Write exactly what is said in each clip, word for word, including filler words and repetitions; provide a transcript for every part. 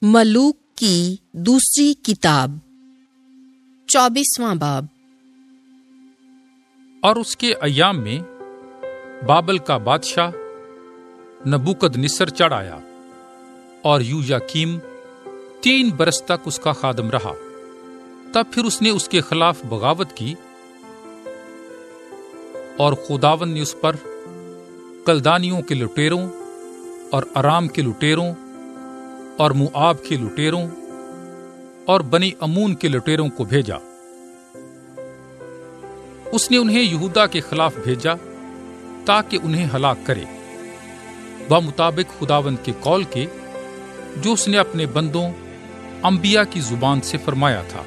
ملوک کی دوسری کتاب چوبیسواں باب۔ اور اس کے ایام میں بابل کا بادشاہ نبوکد نصر چڑھ آیا اور یویاکیم تین برس تک اس کا خادم رہا۔ تب پھر اس نے اس کے خلاف بغاوت کی اور خداوند نے اس پر کلدانیوں کے لٹیروں اور ارام کے لٹیروں اور موآب کے لٹیروں اور بنی امون کے لٹیروں کو بھیجا۔ اس نے انہیں یہودا کے خلاف بھیجا تاکہ انہیں ہلاک کرے، بمطابق خداوند کے قول کے جو اس نے اپنے بندوں انبیاء کی زبان سے فرمایا تھا۔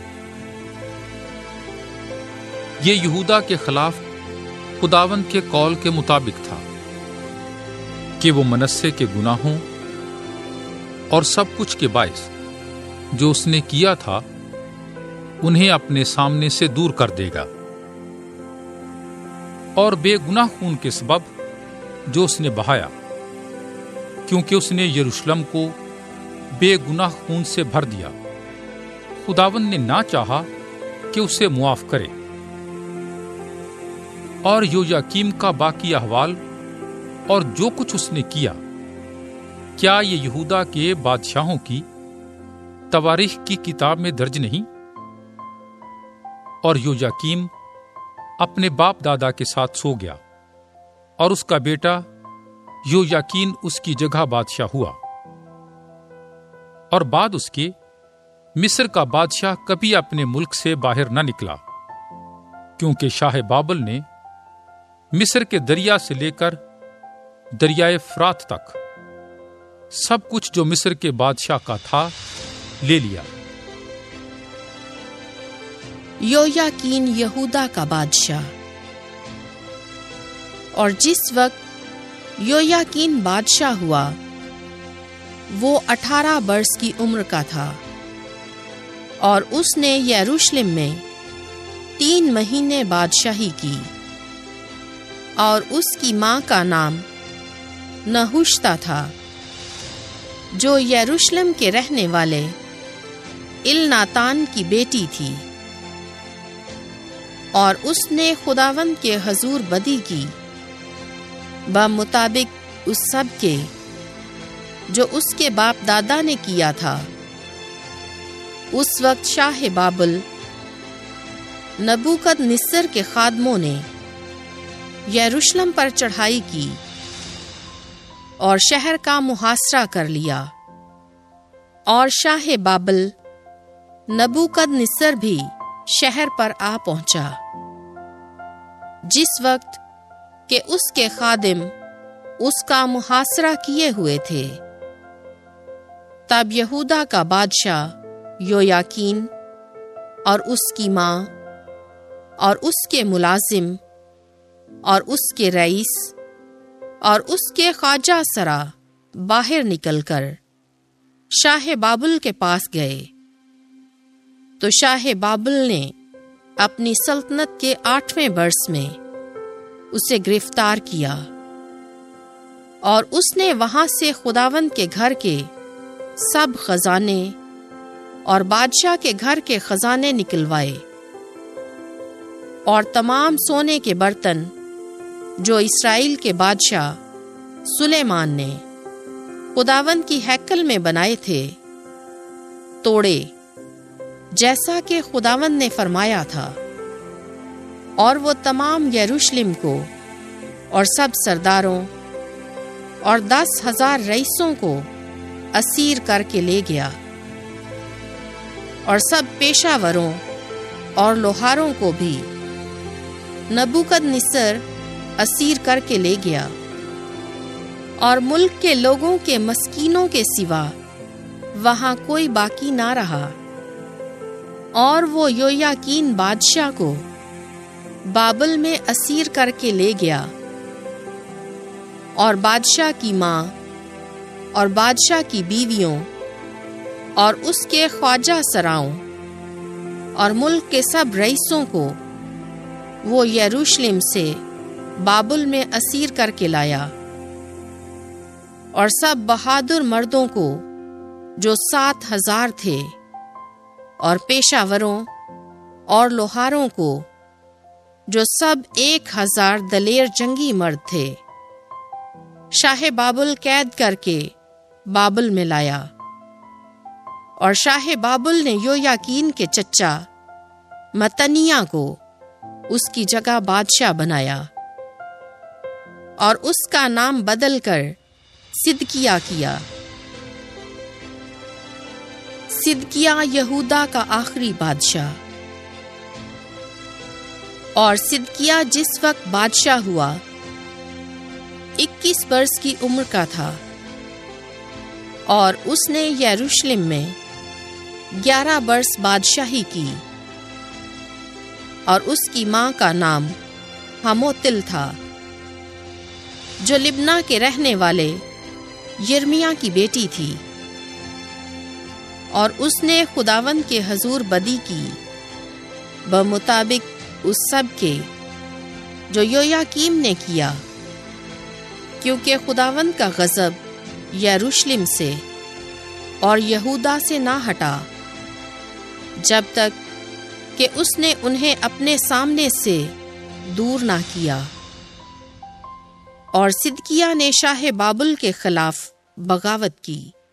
یہ یہودا کے خلاف خداوند کے قول کے مطابق تھا کہ وہ منسے کے گناہوں اور سب کچھ کے باعث جو اس نے کیا تھا انہیں اپنے سامنے سے دور کر دے گا، اور بے گناہ خون کے سبب جو اس نے بہایا، کیونکہ اس نے یروشلم کو بے گناہ خون سے بھر دیا، خداوند نے نہ چاہا کہ اسے معاف کرے۔ اور یویاکیم کا باقی احوال اور جو کچھ اس نے کیا، کیا یہ یہودا کے بادشاہوں کی تواریخ کی کتاب میں درج نہیں؟ اور یویاکیم اپنے باپ دادا کے ساتھ سو گیا، اور اس کا بیٹا یویاکین اس کی جگہ بادشاہ ہوا۔ اور بعد اس کے مصر کا بادشاہ کبھی اپنے ملک سے باہر نہ نکلا، کیونکہ شاہ بابل نے مصر کے دریا سے لے کر دریائے فرات تک سب کچھ جو مصر کے بادشاہ کا تھا لے لیا۔ یویاکین یہودا کا بادشاہ۔ اور جس وقت یویاکین بادشاہ ہوا وہ اٹھارہ برس کی عمر کا تھا، اور اس نے یروشلم میں تین مہینے بادشاہی کی۔ اور اس کی ماں کا نام نحوشتا تھا، جو یروشلم کے رہنے والے الناتان کی بیٹی تھی، اور اس نے خداوند کے حضور بدی کی بمطابق اس سب کے جو اس کے باپ دادا نے کیا تھا۔ اس وقت شاہ بابل نبوکد نصر کے خادموں نے یروشلم پر چڑھائی کی اور شہر کا محاصرہ کر لیا، اور شاہ بابل نبوکد نصر بھی شہر پر آ پہنچا۔ جس وقت کہ اس کے خادم اس کا محاصرہ کیے ہوئے تھے، تب یہودا کا بادشاہ یویاکین اور اس کی ماں اور اس کے ملازم اور اس کے رئیس اور اس کے خواجہ سرا باہر نکل کر شاہ بابل کے پاس گئے۔ تو شاہ بابل نے اپنی سلطنت کے آٹھویں برس میں اسے گرفتار کیا، اور اس نے وہاں سے خداوند کے گھر کے سب خزانے اور بادشاہ کے گھر کے خزانے نکلوائے، اور تمام سونے کے برتن جو اسرائیل کے بادشاہ سلیمان نے خداوند کی ہیکل میں بنائے تھے توڑے، جیسا کہ خداوند نے فرمایا تھا۔ اور وہ تمام یروشلم کو اور سب سرداروں اور دس ہزار رئیسوں کو اسیر کر کے لے گیا، اور سب پیشہ وروں اور لوہاروں کو بھی نبوکد نصر اسیر کر کے لے گیا، اور ملک کے لوگوں کے مسکینوں کے سوا وہاں کوئی باقی نہ رہا۔ اور وہ یویاکین بادشاہ کو بابل میں اسیر کر کے لے گیا، اور بادشاہ کی ماں اور بادشاہ کی بیویوں اور اس کے خواجہ سراؤں اور ملک کے سب رئیسوں کو وہ یروشلم سے بابل میں اسیر کر کے لایا، اور سب بہادر مردوں کو جو سات ہزار تھے، اور پیشہ وروں اور لوہاروں کو جو سب ایک ہزار دلیر جنگی مرد تھے، شاہ بابل قید کر کے بابل میں لایا۔ اور شاہ بابل نے یویاکین کے چچا متنیہ کو اس کی جگہ بادشاہ بنایا، اور اس کا نام بدل کر صدقیہ کیا۔ صدقیہ یہودا کا آخری بادشاہ۔ اور صدقیہ جس وقت بادشاہ ہوا اکیس برس کی عمر کا تھا، اور اس نے یروشلم میں گیارہ برس بادشاہی کی، اور اس کی ماں کا نام ہموتل تھا، جو لبنا کے رہنے والے یرمیا کی بیٹی تھی۔ اور اس نے خداوند کے حضور بدی کی، بمطابق اس سب کے جو یویاکیم نے کیا، کیونکہ خداوند کا غضب یروشلم سے اور یہودا سے نہ ہٹا جب تک کہ اس نے انہیں اپنے سامنے سے دور نہ کیا۔ اور صدقیہ نے شاہ بابل کے خلاف بغاوت کی۔